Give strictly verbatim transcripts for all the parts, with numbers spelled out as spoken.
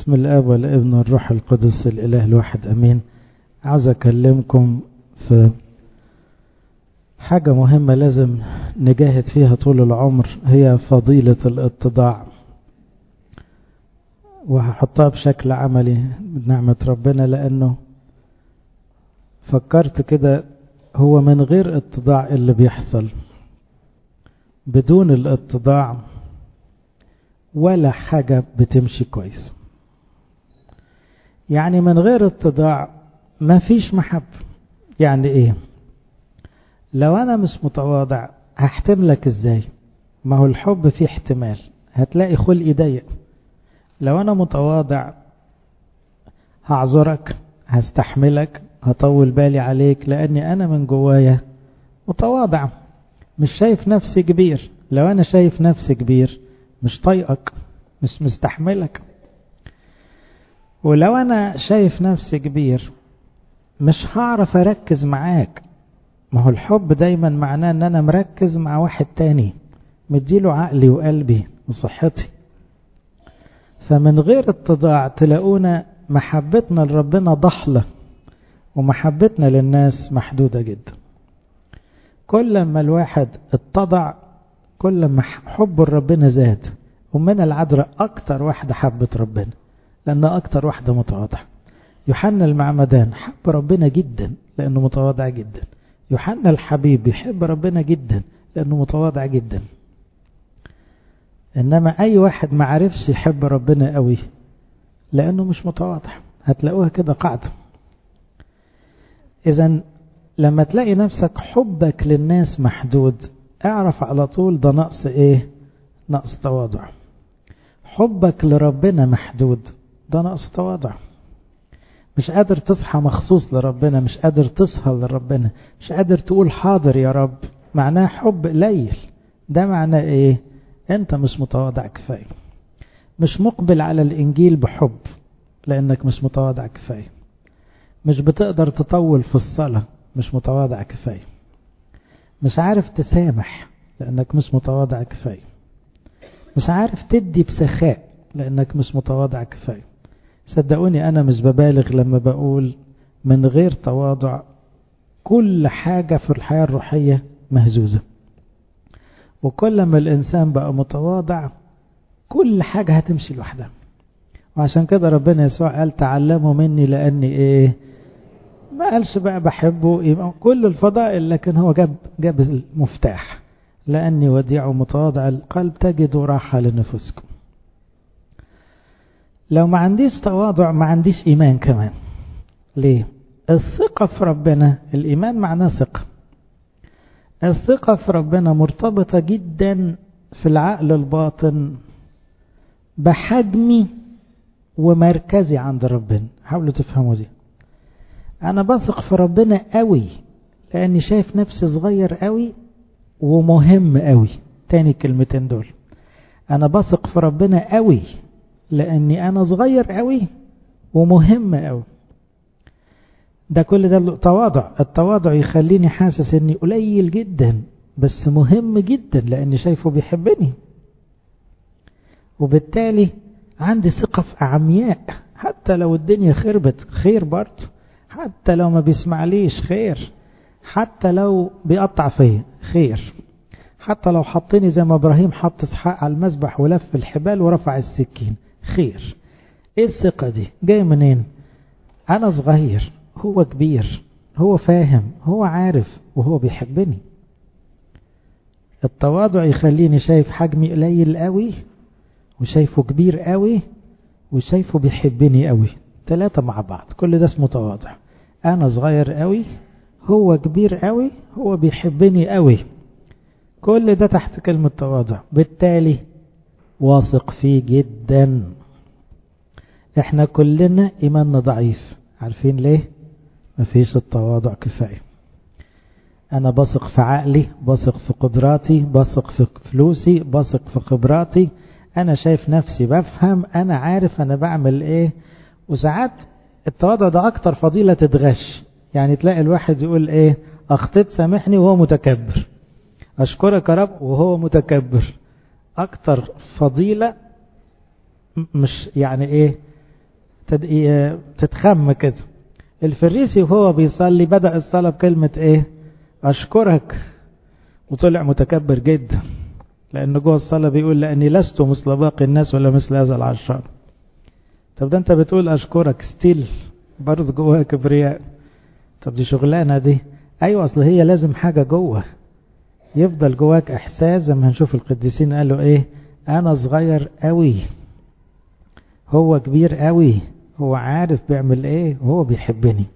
بسم الآب والابن والروح القدس الإله الواحد أمين. عاوز أكلمكم في حاجة مهمة لازم نجاهد فيها طول العمر، هي فضيلة الاتضاع، وهحطها بشكل عملي بنعمة ربنا، لأنه فكرت كده هو من غير اتضاع اللي بيحصل، بدون الاتضاع ولا حاجة بتمشي كويس. يعني من غير اتضاع ما فيش محبة. يعني ايه؟ لو انا مش متواضع هحتملك ازاي؟ ما هو الحب فيه احتمال، هتلاقي خلقي ضيق. لو انا متواضع هعذرك، هستحملك، هطول بالي عليك، لاني انا من جوايا متواضع، مش شايف نفسي كبير. لو انا شايف نفسي كبير مش طايقك، مش مستحملك. ولو انا شايف نفسي كبير مش هعرف اركز معاك. ما هو الحب دايما معناه ان انا مركز مع واحد تاني، مديله عقلي وقلبي وصحتي. فمن غير اتضاع تلاقونا محبتنا لربنا ضحلة، ومحبتنا للناس محدودة جدا. كل ما الواحد اتضع كل ما حب ربنا زاد. ومن العذراء اكتر واحدة حبت ربنا لأنها أكتر واحدة متواضعة. يوحنا المعمدان حب ربنا جدا لأنه متواضع جدا. يوحنا الحبيب يحب ربنا جدا لأنه متواضع جدا. إنما أي واحد ما عرفش يحب ربنا قوي لأنه مش متواضع. هتلاقوها كده قاعدة. إذن لما تلاقي نفسك حبك للناس محدود، اعرف على طول ده نقص إيه؟ نقص تواضع. حبك لربنا محدود، ده نقص تواضع. مش قادر تصحى مخصوص لربنا، مش قادر تسهر لربنا، مش قادر تقول حاضر يا رب، معناه حب قليل. ده معناه ايه؟ انت مش متواضع كفاية. مش مقبل على الانجيل بحب لانك مش متواضع كفاية. مش بتقدر تطول في الصلاة، مش متواضع كفاية. مش عارف تسامح لانك مش متواضع كفاية. مش عارف تدي بسخاء لانك مش متواضع كفاية. صدقوني انا مش ببالغ لما بقول من غير تواضع كل حاجة في الحياة الروحية مهزوزة. وكل ما الانسان بقى متواضع كل حاجة هتمشي لوحدها. وعشان كده ربنا يسوع قال تعلموا مني لاني ايه؟ ما قالش بقى بحبه يبقى كل الفضائل، لكن هو جاب جاب المفتاح. لاني وديع ومتواضع القلب تجدوا راحة لنفسكم. لو ما عنديش تواضع ما عنديش إيمان كمان. ليه؟ الثقة في ربنا، الإيمان معناه ثقة. الثقة في ربنا مرتبطة جدا في العقل الباطن بحجمي ومركزي عند ربنا. حاولوا تفهموا دي. أنا بثق في ربنا قوي لأني شايف نفسي صغير قوي ومهم قوي. تاني كلمتين دول. أنا بثق في ربنا قوي لأني أنا صغير قوي ومهم قوي. ده كل ده تواضع. التواضع يخليني حاسس أني قليل جدا بس مهم جدا لأني شايفه بيحبني. وبالتالي عندي ثقة في أعمياء. حتى لو الدنيا خربت خير برضه. حتى لو ما بيسمعليش خير. حتى لو بيقطع فيا خير. حتى لو حطني زي ما إبراهيم حط إسحاق على المذبح ولف الحبال ورفع السكين خير. ايه الثقة دي؟ جاي منين؟ انا صغير هو كبير، هو فاهم، هو عارف، وهو بيحبني. التواضع يخليني شايف حجمي قليل قوي وشايفه كبير قوي وشايفه بيحبني قوي. ثلاثة مع بعض، كل ده اسمه تواضع. انا صغير قوي، هو كبير قوي، هو بيحبني قوي. كل ده تحت كلمة تواضع. بالتالي واثق فيه جدا. احنا كلنا ايماننا ضعيف. عارفين ليه؟ مفيش التواضع كفاية. انا بثق في عقلي، بثق في قدراتي، بثق في فلوسي، بثق في خبراتي. انا شايف نفسي بفهم، انا عارف انا بعمل ايه. وساعات التواضع ده اكتر فضيلة تتغش. يعني تلاقي الواحد يقول ايه؟ اخطيت سامحني وهو متكبر، اشكرك يا رب وهو متكبر. اكتر فضيلة مش يعني ايه؟ تتخم كده. الفريسي وهو بيصلي بدأ الصلاة بكلمة ايه؟ اشكرك، وطلع متكبر جدا، لأنه جوه الصلاة بيقول لأني لست مثل باقي الناس ولا مثل هذا العشار. طب ده انت بتقول اشكرك ستيل برضه جواها كبرياء. طب دي شغلانة دي. ايوه، اصل هي لازم حاجة جوه، يفضل جواك احساس. زي ما هنشوف القديسين قالوا ايه؟ انا صغير قوي، هو كبير قوي، هو عارف بيعمل ايه، وهو بيحبني.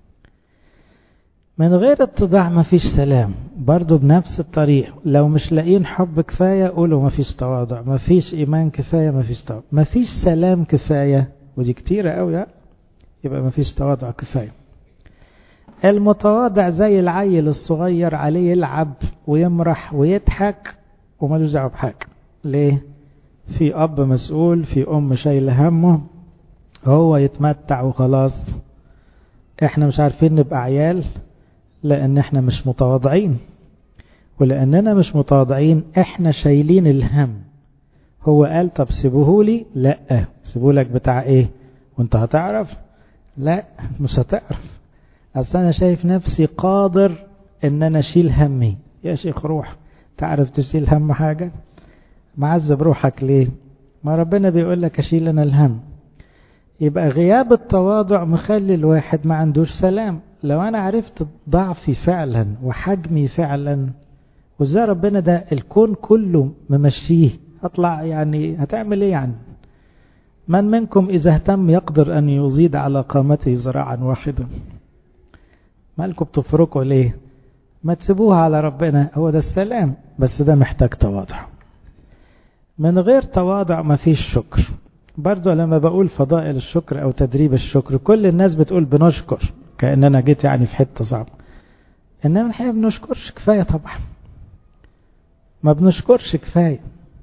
من غير اتضاع مفيش سلام. برضو بنفس الطريقة، لو مش لاقيين حب كفاية قولوا مفيش تواضع، مفيش ايمان كفاية مفيش تواضع، مفيش سلام كفاية، ودي كتيرة قوي، يبقى مفيش تواضع كفاية. المتواضع زي العيل الصغير، عليه يلعب ويمرح ويضحك ومالوش دعوه بحاجة. ليه؟ في اب مسؤول، في ام شايله همه، هو يتمتع وخلاص. احنا مش عارفين نبقى عيال لان احنا مش متواضعين، ولاننا مش متواضعين احنا شايلين الهم. هو قال طب سيبوهولي، لا سيبولك بتاع ايه وانت هتعرف؟ لا مش هتعرف. اصل انا شايف نفسي قادر ان انا اشيل همي. يا شيخ روح، تعرف تشيل هم حاجة؟ معذب روحك ليه؟ ما ربنا بيقول لك اشيل انا الهم. يبقى غياب التواضع مخلي الواحد ما عندوش سلام. لو انا عرفت ضعفي فعلا وحجمي فعلا، وازاي ربنا ده الكون كله ممشيه، هطلع يعني هتعمل ايه يعني؟ من منكم اذا اهتم يقدر ان يزيد على قامته ذراعا واحدا. مالكم بتفرقوا ليه؟ ما تسيبوها على ربنا، هو ده السلام. بس ده محتاج تواضع. من غير تواضع ما فيش شكر. برضو لما بقول فضائل الشكر او تدريب الشكر، كل الناس بتقول بنشكر كأننا جيت يعني في حتة صعبة، انما الحقيقة بنشكرش كفاية. طبعا ما بنشكرش كفاية،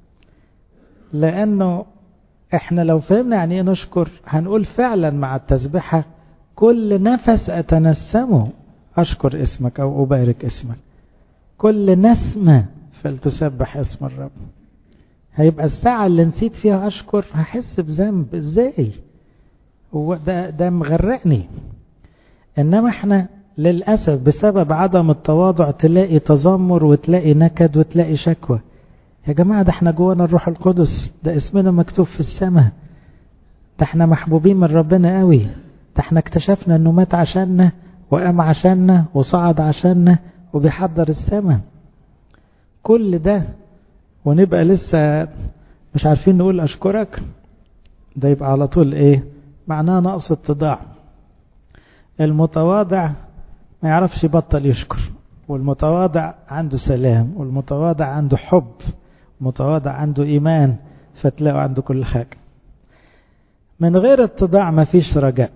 لانه احنا لو فهمنا يعني ايه نشكر هنقول فعلا مع التسبيحة كل نفس اتنسمه اشكر اسمك او ابارك اسمك. كل نسمة فلتسبح اسم الرب. هيبقى الساعة اللي نسيت فيها اشكر هحس بذنب. ازاي؟ هو ده ده مغرقني. انما احنا للأسف بسبب عدم التواضع تلاقي تذمر وتلاقي نكد وتلاقي شكوى. يا جماعة ده احنا جوانا الروح القدس، ده اسمنا مكتوب في السماء، ده احنا محبوبين من ربنا قوي، ده احنا اكتشفنا انه مات عشاننا وقام عشاننا وصعد عشاننا وبيحضر السماء. كل ده ونبقى لسه مش عارفين نقول اشكرك؟ ده يبقى على طول ايه؟ معناه نقص اتضاع. المتواضع ما يعرفش يبطل يشكر، والمتواضع عنده سلام، والمتواضع عنده حب، المتواضع عنده ايمان، فتلاقوا عنده كل حاجة. من غير اتضاع ما فيش رجاء.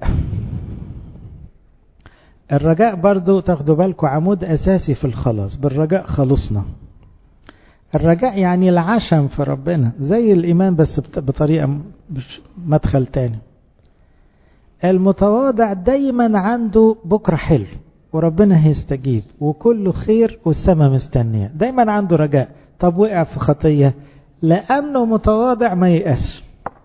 الرجاء برضو تاخدوا بالكم عمود اساسي في الخلاص. بالرجاء خلصنا. الرجاء يعني العشم في ربنا، زي الايمان بس بطريقة مدخل تاني. المتواضع دايما عنده بكرة حلو وربنا هيستجيب وكله خير والسماء مستنية، دايما عنده رجاء. طب وقع في خطية لأنه متواضع ما ييأسش.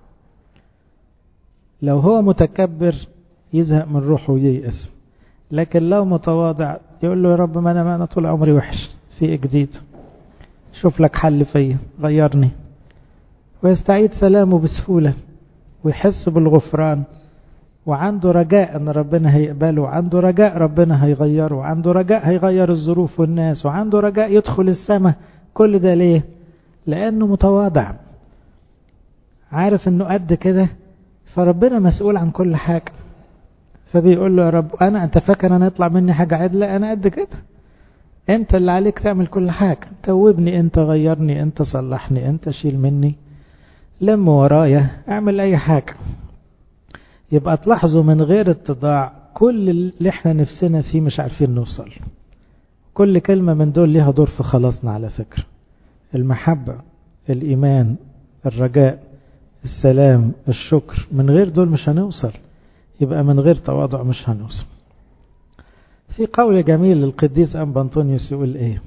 لو هو متكبر يزهق من روحه وييأس، لكن لو متواضع يقول له يا رب ما أنا ما أنا طول عمري وحش، في إيه جديد؟ شوف لك حل فيا، غيرني. ويستعيد سلامه بسهولة ويحس بالغفران، وعنده رجاء ان ربنا هيقبله، وعنده رجاء ربنا هيغيره، وعنده رجاء هيغير الظروف والناس، وعنده رجاء يدخل السماء. كل ده ليه؟ لانه متواضع، عارف انه قد كده، فربنا مسؤول عن كل حاجة. فبيقول له يا رب انا انت فاكر انا يطلع مني حاجة عدلة؟ انا قد كده، انت اللي عليك تعمل كل حاجة. توبني انت، غيرني انت، صلحني انت، شيل مني، لم ورايا، اعمل اي حاجة. يبقى تلاحظوا من غير اتضاع كل اللي احنا نفسنا فيه مش عارفين نوصل. كل كلمة من دول ليها دور في خلاصنا على فكرة. المحبة، الإيمان، الرجاء، السلام، الشكر، من غير دول مش هنوصل. يبقى من غير تواضع مش هنوصل. في قول جميل للقديس أنبا أنطونيوس يقول ايه؟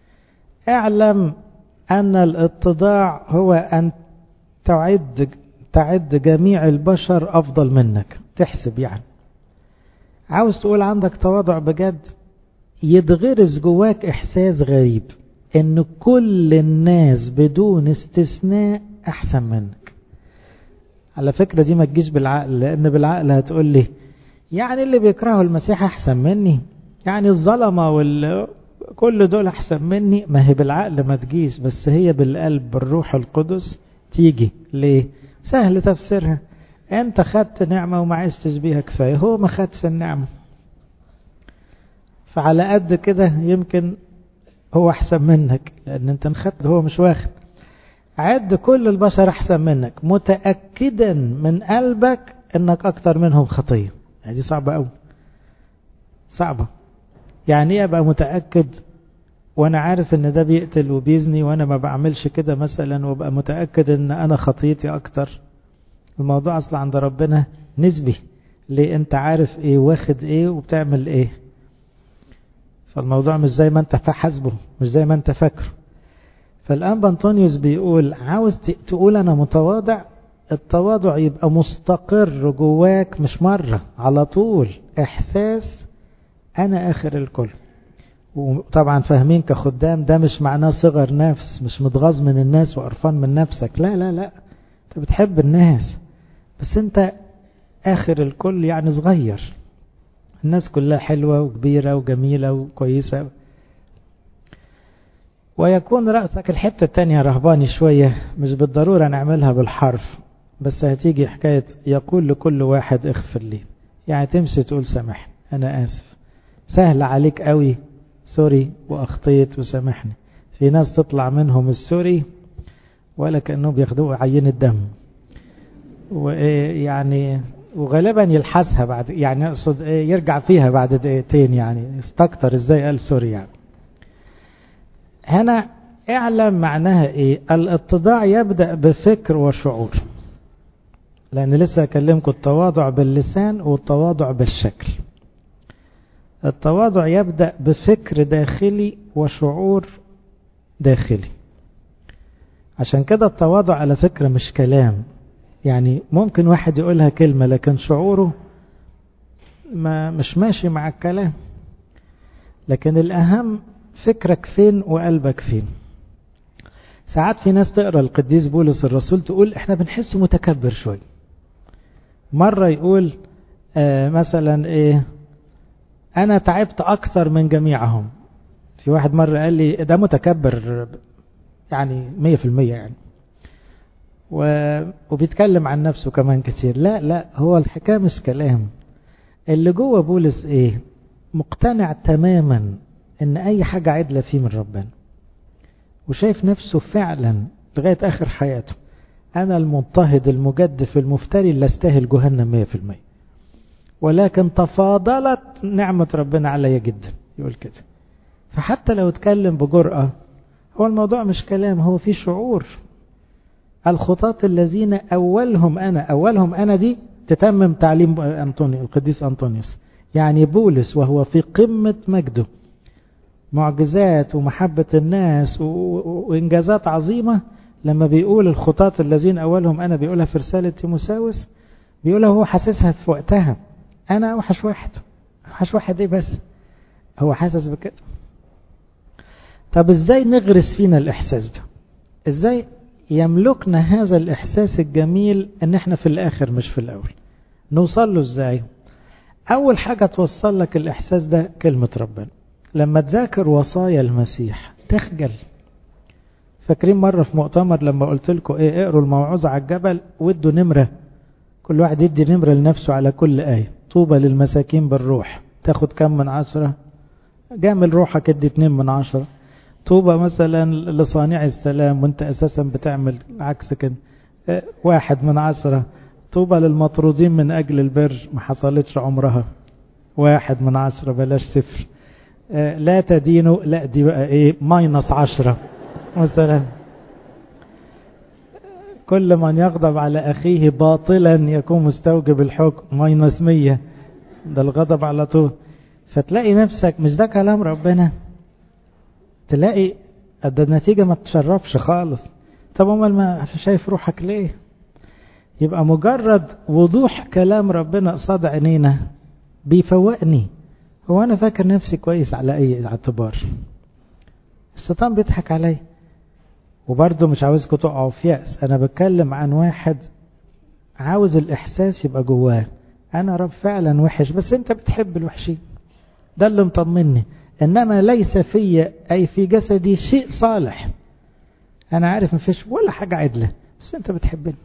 اعلم أن الاتضاع هو أن تعد تعد جميع البشر أفضل منك، تحسب يعني. عاوز تقول عندك تواضع بجد، يتغرس جواك إحساس غريب إن كل الناس بدون استثناء أحسن منك. على فكرة دي ما تجيش بالعقل، لأن بالعقل هتقول لي يعني اللي بيكرهوا المسيح أحسن مني، يعني الظلمة وال كل دول أحسن مني. ما هي بالعقل ما تجيش، بس هي بالقلب بالروح القدس تيجي. ليه؟ سهل تفسيرها. أنت خدت نعمة وما عشتش بيها كفاية، هو ما خدش النعمة، فعلى قد كده يمكن هو أحسن منك، لأن أنت خدت هو مش واخد. عد كل البشر أحسن منك متأكدا من قلبك أنك أكتر منهم خطية. هذه صعبة أوي، صعبة. يعني ايه ابقى متأكد وانا عارف ان ده بيقتل وبيزني وانا ما بعملش كده مثلا، وابقى متأكد ان انا خطيتي اكتر؟ الموضوع اصلا عند ربنا نسبي. ليه؟ انت عارف ايه واخد ايه وبتعمل ايه. فالموضوع مش زي ما انت حاسبه، مش زي ما انت فاكره. فالآن أنطونيوس بيقول عاوز تقول انا متواضع، التواضع يبقى مستقر جواك، مش مرة، على طول احساس أنا آخر الكل. وطبعا فاهمين كخدام ده مش معناه صغر نفس، مش متغاظ من الناس وقرفان من نفسك، لا لا لا، أنت بتحب الناس بس أنت آخر الكل، يعني صغير. الناس كلها حلوة وكبيرة وجميلة وكويسة. ويكون رأسك الحتة التانية رهباني شوية، مش بالضرورة نعملها بالحرف، بس هتيجي حكاية يقول لكل واحد اغفر لي، يعني تمشي تقول سامحني أنا آسف. سهل عليك قوي سوري واخطيت وسامحني. في ناس تطلع منهم السوري ولا كأنهم بياخدوه عينة دم، ويعني وغالبا يلحسها بعد، يعني اقصد يرجع فيها بعد دقيقتين، يعني استكتر ازاي قال سوري. يعني هنا اعلم معناها ايه. الاتضاع يبدأ بفكر وشعور، لان لسه اكلمكم التواضع باللسان والتواضع بالشكل. التواضع يبدأ بفكر داخلي وشعور داخلي. عشان كده التواضع على فكرة مش كلام، يعني ممكن واحد يقولها كلمة لكن شعوره ما مش ماشي مع الكلام. لكن الأهم فكرك فين وقلبك فين. ساعات في ناس تقرأ القديس بولس الرسول تقول احنا بنحسه متكبر شوي. مرة يقول آه مثلا ايه، أنا تعبت أكثر من جميعهم. في واحد مرة قال لي ده متكبر يعني مية في المية يعني، وبيتكلم عن نفسه كمان كتير. لا لا، هو الحكاية مش كلام. اللي جوه بولس إيه؟ مقتنع تماما إن أي حاجة عدلة فيه من ربنا، وشايف نفسه فعلا لغاية آخر حياته أنا المضطهد المجدف المفتري اللي استاهل جهنم مية في المية، ولكن تفاضلت نعمة ربنا عليا جدا، يقول كده. فحتى لو اتكلم بجرأة، هو الموضوع مش كلام، هو في شعور. الخطاة الذين أولهم أنا، أولهم أنا دي تتمم تعليم أنطوني القديس أنطونيوس. يعني بولس وهو في قمة مجده، معجزات ومحبة الناس وإنجازات عظيمة، لما بيقول الخطاة الذين أولهم أنا، بيقولها في رسالة تيموساوس، بيقولها هو حاسسها في وقتها، أنا أوحش واحد. أوحش واحد إيه بس؟ هو حاسس بكده. طب إزاي نغرس فينا الإحساس ده؟ إزاي يملكنا هذا الإحساس الجميل إن إحنا في الآخر مش في الأول؟ نوصل له إزاي؟ أول حاجة توصل لك الإحساس ده كلمة ربنا. لما تذاكر وصايا المسيح تخجل. فاكرين مرة في مؤتمر لما قلت لكم إيه، اقروا الموعظة على الجبل وادوا نمرة، كل واحد يدي نمرة لنفسه على كل آية. طوبى للمساكين بالروح، تاخد كم من عشرة؟ جامل روحك ادي اتنين من عشرة. طوبى مثلا لصانع السلام وانت اساسا بتعمل عكس كده، واحد من عشرة. طوبى للمطرودين من اجل البر، ما حصلتش عمرها، واحد من عشرة، بلاش صفر. لا تدينوا، لا دي بقى ايه، ماينس عشرة مثلا. كل من يغضب على اخيه باطلا يكون مستوجب الحكم، ماينس مية، ده الغضب على طول. فتلاقي نفسك مش ده كلام ربنا، تلاقي ده النتيجة ما تشرفش خالص. طب امال ما شايف روحك ليه؟ يبقى مجرد وضوح كلام ربنا قصاد عينينا بيفوقني. هو أنا فاكر نفسي كويس على أي اعتبار؟ الشيطان بيضحك علي. وبرضه مش عاوزكم تقعوا في يأس، أنا بتكلم عن واحد عاوز الإحساس يبقى جواه أنا رب فعلا وحش، بس أنت بتحب الوحشين، ده اللي مطمني. إنما ليس في أي في جسدي شيء صالح، أنا عارف مفيش ولا حاجة عدلة، بس أنت بتحبني.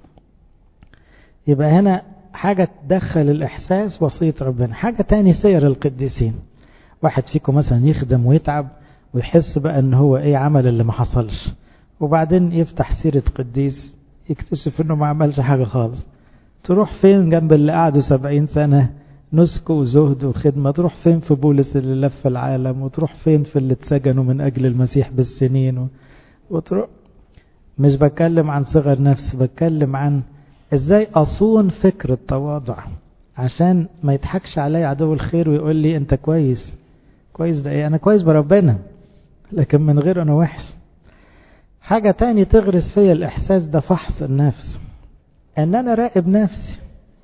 يبقى هنا حاجة تدخل الإحساس وصية ربنا. حاجة تاني سير القديسين. واحد فيكم مثلا يخدم ويتعب ويحس بقى أن هو إيه عمل اللي ما حصلش، وبعدين يفتح سيرة قديس يكتشف أنه ما عملش حاجة خالص. تروح فين جنب اللي قعدوا سبعين سنة نسك وزهد وخدمة؟ تروح فين في بولس اللي لف العالم؟ وتروح فين في اللي اتسجنوا من أجل المسيح بالسنين و... وتروح. مش بتكلم عن صغر نفس، بتكلم عن ازاي اصون فكر التواضع عشان ما يضحكش علي عدو الخير ويقول لي انت كويس. كويس ده ايه؟ انا كويس بربنا، لكن من غير انا وحش. حاجة تاني تغرس فيا الاحساس ده فحص النفس، ان انا راقب نفسي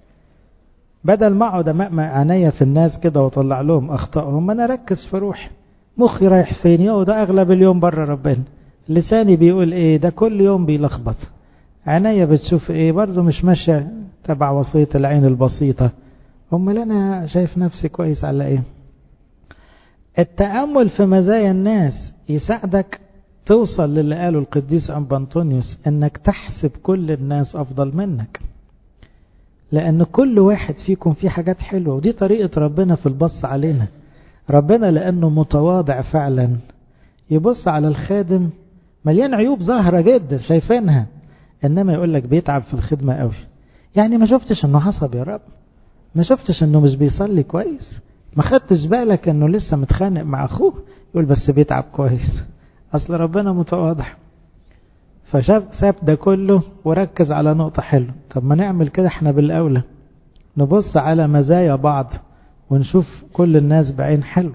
بدل ما اقعد امقمق عينيا في الناس كده واطلع لهم اخطائهم. انا اركز في روحي، مخي رايح فين؟ يو ده اغلب اليوم بره ربنا. لساني بيقول ايه؟ ده كل يوم بيلخبط. عينيا بتشوف ايه؟ برضه مش ماشيه تبع وصيه العين البسيطه. امال انا شايف نفسي كويس على ايه؟ التامل في مزايا الناس يساعدك توصل للي قاله القديس أنبا أنطونيوس، انك تحسب كل الناس افضل منك، لان كل واحد فيكم فيه حاجات حلوه. ودي طريقه ربنا في البص علينا. ربنا لانه متواضع فعلا يبص على الخادم مليان عيوب ظاهره جدا شايفينها، انما يقول لك بيتعب في الخدمه قوي. يعني ما شفتش انه حصب يا رب؟ ما شفتش انه مش بيصلي كويس؟ ما خدتش بالك انه لسه متخانق مع اخوه؟ يقول بس بيتعب كويس. اصل ربنا متواضع، فشاف ساب ده كله وركز على نقطه حلوه. طب ما نعمل كده احنا بالاولى، نبص على مزايا بعض ونشوف كل الناس بعين حلو.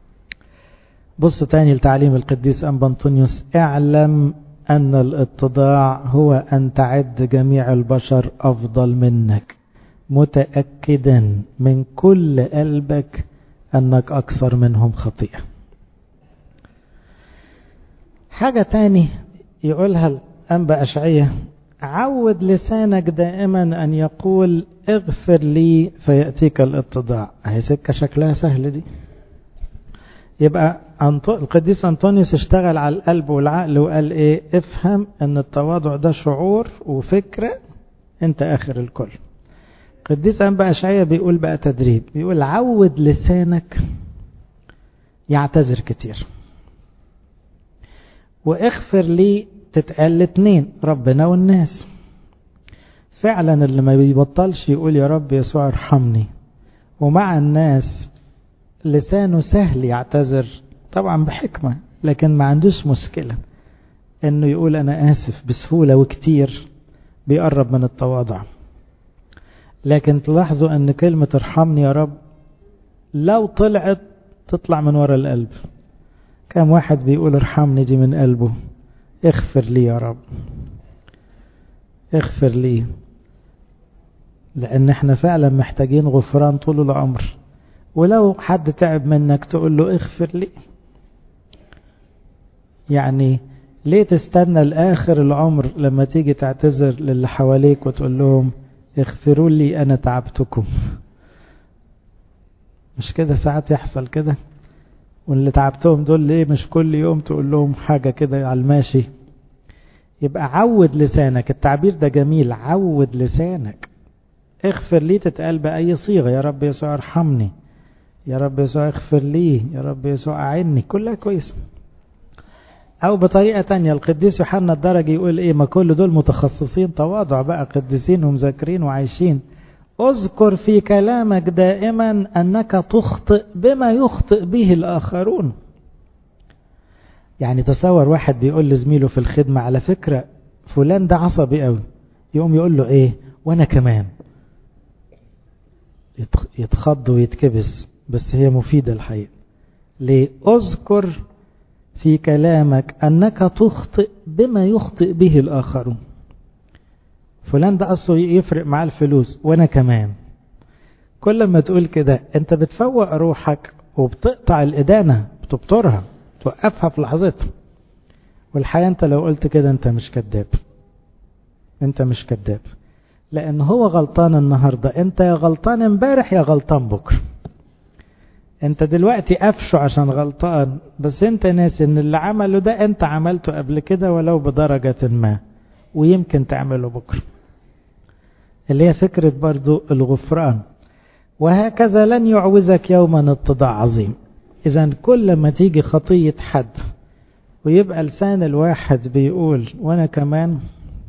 بصوا تاني لتعليم القديس أنبا أنطونيوس: اعلم أن الاتضاع هو أن تعد جميع البشر أفضل منك، متأكدا من كل قلبك أنك أكثر منهم خطيئة. حاجة تاني يقولها الأنبا أشعية: عود لسانك دائما أن يقول اغفر لي فيأتيك الاتضاع. هي سكة شكلها سهل دي. يبقى القديس أنطونيوس اشتغل على القلب والعقل وقال ايه؟ افهم ان التواضع ده شعور وفكرة، انت اخر الكل. القديس أنبا أشعية بيقول بقى تدريب، بيقول عود لسانك يعتذر كتير، واغفر لي تتقال الاتنين، ربنا والناس. فعلا اللي ما بيبطلش يقول يا رب يسوع ارحمني، ومع الناس لسانه سهل يعتذر طبعا بحكمة، لكن ما عندوش مشكلة انه يقول انا اسف بسهولة وكتير، بيقرب من التواضع. لكن تلاحظوا ان كلمة ارحمني يا رب لو طلعت تطلع من وراء القلب. كم واحد بيقول ارحمني دي من قلبه؟ اغفر لي يا رب، اغفر لي، لان احنا فعلا محتاجين غفران طول العمر. ولو حد تعب منك تقول له اغفر لي. يعني ليه تستنى لآخر العمر لما تيجي تعتذر للي حواليك وتقول لهم اغفروا لي أنا تعبتكم؟ مش كده ساعات يحصل كده؟ واللي تعبتهم دول ليه مش كل يوم تقول لهم حاجة كده على الماشي؟ يبقى عود لسانك. التعبير ده جميل، عود لسانك. اغفر لي تتقال بأي صيغة، يا رب يسوع ارحمني، يا رب يسوع اغفر لي، يا رب يسوع أعني، كلها كويس. أو بطريقة تانية القديس يوحنا الدرجي يقول إيه؟ ما كل دول متخصصين تواضع بقى، قديسين ومذاكرين وعايشين. اذكر في كلامك دائما أنك تخطئ بما يخطئ به الآخرون. يعني تصور واحد بيقول لزميله في الخدمة على فكرة فلان ده عصبي قوي، يقوم يقول له إيه؟ وأنا كمان. يتخض ويتكبس، بس هي مفيدة الحقيقة. ليه؟ اذكر في كلامك أنك تخطئ بما يخطئ به الآخرون. فلان ده أصله يفرق معاه الفلوس وأنا كمان. كل ما تقول كده أنت بتفوق روحك وبتقطع الإدانة، بتبطرها، توقفها في لحظتها. والحقيقة أنت لو قلت كده أنت مش كذاب، أنت مش كذاب، لأن هو غلطان النهاردة، أنت يا غلطان امبارح يا غلطان بكرة. أنت دلوقتي قفشه عشان غلطان، بس أنت ناسي أن اللي عمله ده أنت عملته قبل كده ولو بدرجة ما، ويمكن تعمله بكرة. اللي هي فكرة برضو الغفران. وهكذا لن يعوزك يوما اتضاع عظيم. إذن كل ما تيجي خطية حد ويبقى لسان الواحد بيقول وأنا كمان.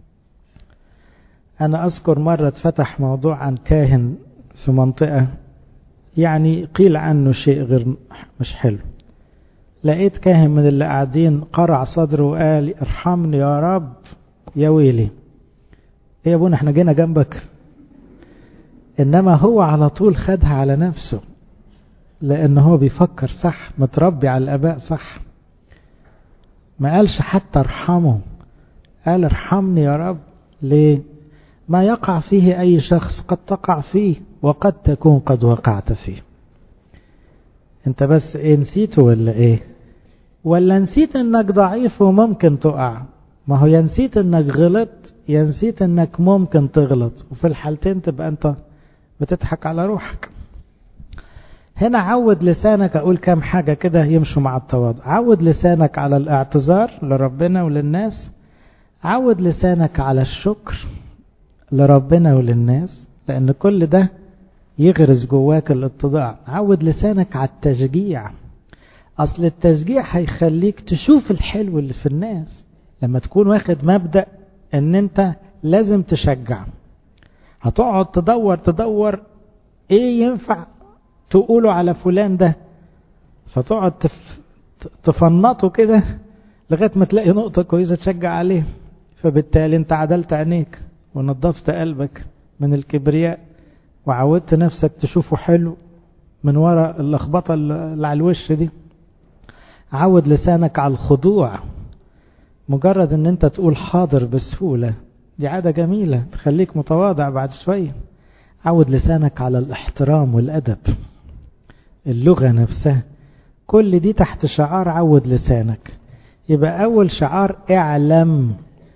أنا أذكر مرة اتفتح موضوع عن كاهن في منطقة يعني قيل عنه شيء غير مش حلو. لقيت كاهن من اللي قاعدين قرع صدره وقال ارحمني يا رب يا ويلي. ايه يا ابونا احنا جينا جنبك؟ انما هو على طول خدها على نفسه، لان هو بيفكر صح، متربي على الاباء صح. ما قالش حتى ارحمه، قال ارحمني يا رب. ليه؟ ما يقع فيه اي شخص قد تقع فيه وقد تكون قد وقعت فيه. انت بس ايه نسيته ولا ايه؟ ولا نسيت انك ضعيف وممكن تقع؟ ما هو ينسيت انك غلط، ينسيت انك ممكن تغلط، وفي الحالتين تبقى انت بتضحك على روحك. هنا عود لسانك، اقول كام حاجة كده يمشوا مع التواضع. عود لسانك على الاعتذار لربنا وللناس. عود لسانك على الشكر لربنا وللناس، لان كل ده يغرز جواك الاتضاع. عود لسانك على التشجيع، اصل التشجيع هيخليك تشوف الحلو اللي في الناس. لما تكون واخد مبدأ ان انت لازم تشجع، هتقعد تدور تدور ايه ينفع تقوله على فلان ده، فتقعد تف... تفنطه كده لغاية ما تلاقي نقطة كويسة تشجع عليه. فبالتالي انت عدلت عينيك ونظفت قلبك من الكبرياء، وعودت نفسك تشوفه حلو من وراء اللخبطة اللي على الوش دي. عود لسانك على الخضوع. مجرد ان انت تقول حاضر بسهولة دي عادة جميلة تخليك متواضع بعد شوية. عود لسانك على الاحترام والأدب، اللغة نفسها، كل دي تحت شعار عود لسانك. يبقى أول شعار اعلم.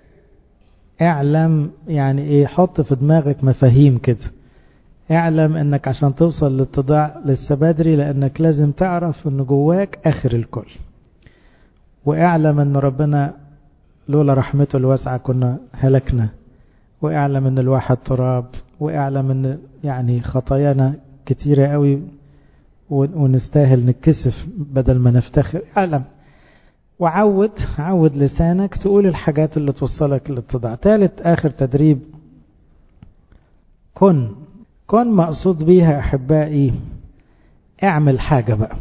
اعلم يعني ايه؟ حط في دماغك مفاهيم كده. اعلم انك عشان توصل للاتضاع لسه بدري، لانك لازم تعرف ان جواك اخر الكل. واعلم ان ربنا لولا رحمته الواسعة كنا هلكنا. واعلم ان الواحد تراب. واعلم ان يعني خطايانا كتيرة قوي ونستاهل نتكسف بدل ما نفتخر. اعلم. وعود عود لسانك تقول الحاجات اللي توصلك للاتضاع. ثالث اخر تدريب، كن. كن مقصود بيها احبائي اعمل حاجة بقى.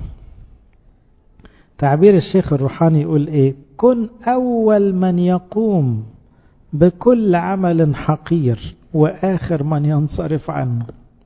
تعبير الشيخ الروحاني يقول ايه؟ كن اول من يقوم بكل عمل حقير واخر من ينصرف عنه.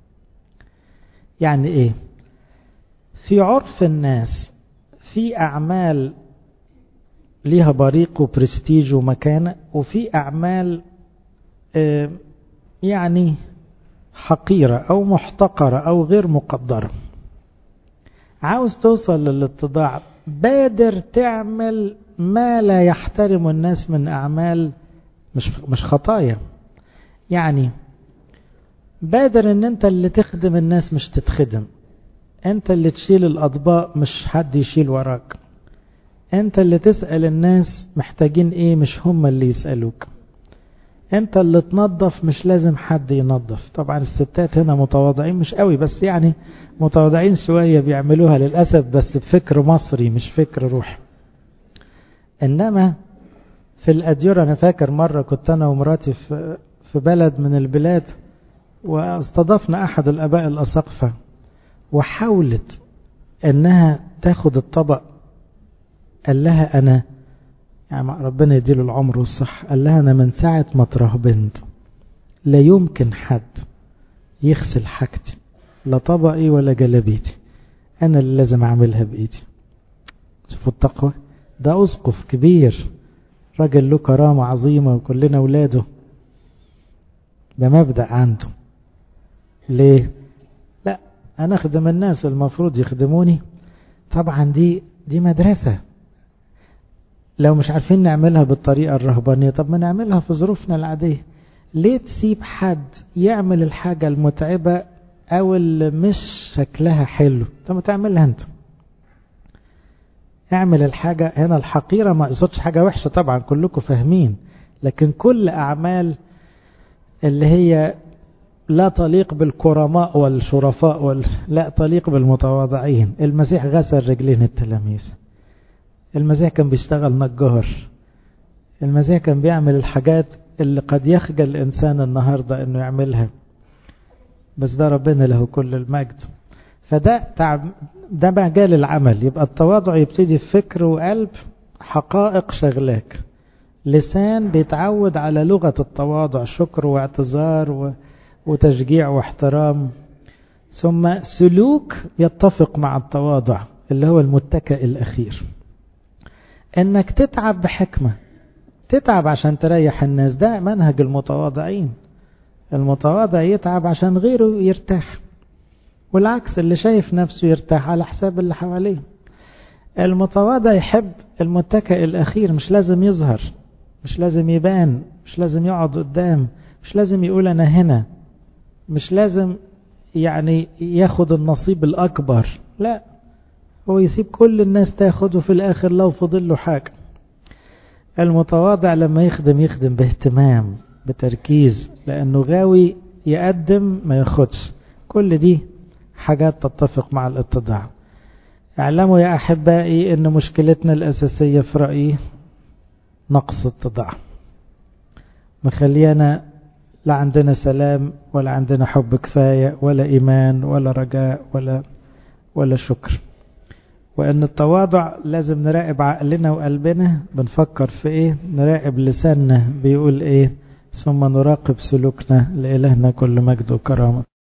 يعني ايه؟ في عرف الناس في اعمال ليها بريق وبرستيج ومكانة، وفي اعمال اه يعني حقيرة او محتقرة او غير مقدرة. عاوز توصل للاتضاع، بادر تعمل ما لا يحترم الناس من اعمال مش مش خطايا. يعني بادر ان انت اللي تخدم الناس مش تتخدم، انت اللي تشيل الاطباق مش حد يشيل وراك، انت اللي تسأل الناس محتاجين ايه مش هم اللي يسألوك، انت اللي تنظف مش لازم حد ينظف. طبعا الستات هنا متواضعين مش قوي، بس يعني متواضعين شوية بيعملوها للأسف، بس بفكر مصري مش فكر روحي. انما في الأديرة انا فاكر مرة كنت انا ومراتي في في بلد من البلاد، واستضفنا احد الاباء الاساقفة، وحاولت انها تاخد الطبق. قال لها انا يعني ربنا يديله العمر والصحة، قال لها انا من ساعة ما ترهبنت لا يمكن حد يغسل حاجتي، لا طبقي ولا جلبيتي، انا اللي لازم اعملها بايدي. شوفوا التقوى. ده اسقف كبير، راجل له كرامة عظيمة وكلنا اولاده. ده مبدأ عنده. ليه؟ لا أنا أخدم الناس المفروض يخدموني. طبعا دي دي مدرسة. لو مش عارفين نعملها بالطريقة الرهبانية، طب ما نعملها في ظروفنا العادية. ليه تسيب حد يعمل الحاجة المتعبة أو اللي مش شكلها حلو؟ طب ما تعملها أنت. اعمل الحاجة. هنا الحقيرة ما قصدش حاجة وحشة طبعا، كلكم فاهمين، لكن كل أعمال اللي هي لا تليق بالكرماء والشرفاء وال... لا تليق بالمتواضعين. المسيح غسل رجلين التلاميذ، المسيح كان بيشتغل نجار، المسيح كان بيعمل الحاجات اللي قد يخجل الإنسان النهاردة أنه يعملها، بس ده ربنا له كل المجد. فده تعب، ده مجال العمل. يبقى التواضع يبتدي في فكر وقلب، حقائق شغلاك، لسان بيتعود على لغة التواضع، شكر واعتذار و... وتشجيع واحترام، ثم سلوك يتفق مع التواضع اللي هو المتكئ الأخير. انك تتعب بحكمة، تتعب عشان تريح الناس، ده منهج المتواضعين. المتواضع يتعب عشان غيره يرتاح، والعكس اللي شايف نفسه يرتاح على حساب اللي حواليه. المتواضع يحب المتكئ الأخير، مش لازم يظهر، مش لازم يبان، مش لازم يقعد قدام، مش لازم يقول أنا هنا، مش لازم يعني ياخد النصيب الأكبر، لا، هو يسيب كل الناس تاخده في الآخر لو فضل له حاجة. المتواضع لما يخدم يخدم باهتمام بتركيز، لأنه غاوي يقدم ما ياخدش. كل دي حاجات تتفق مع الاتضاع. اعلموا يا أحبائي أن مشكلتنا الأساسية في رأيي نقص اتضاع، مخلينا لا عندنا سلام ولا عندنا حب كفاية ولا إيمان ولا رجاء ولا ولا شكر. وأن التواضع لازم نراقب عقلنا وقلبنا بنفكر في إيه، نراقب لساننا بيقول إيه، ثم نراقب سلوكنا. لإلهنا كل مجد وكرامة.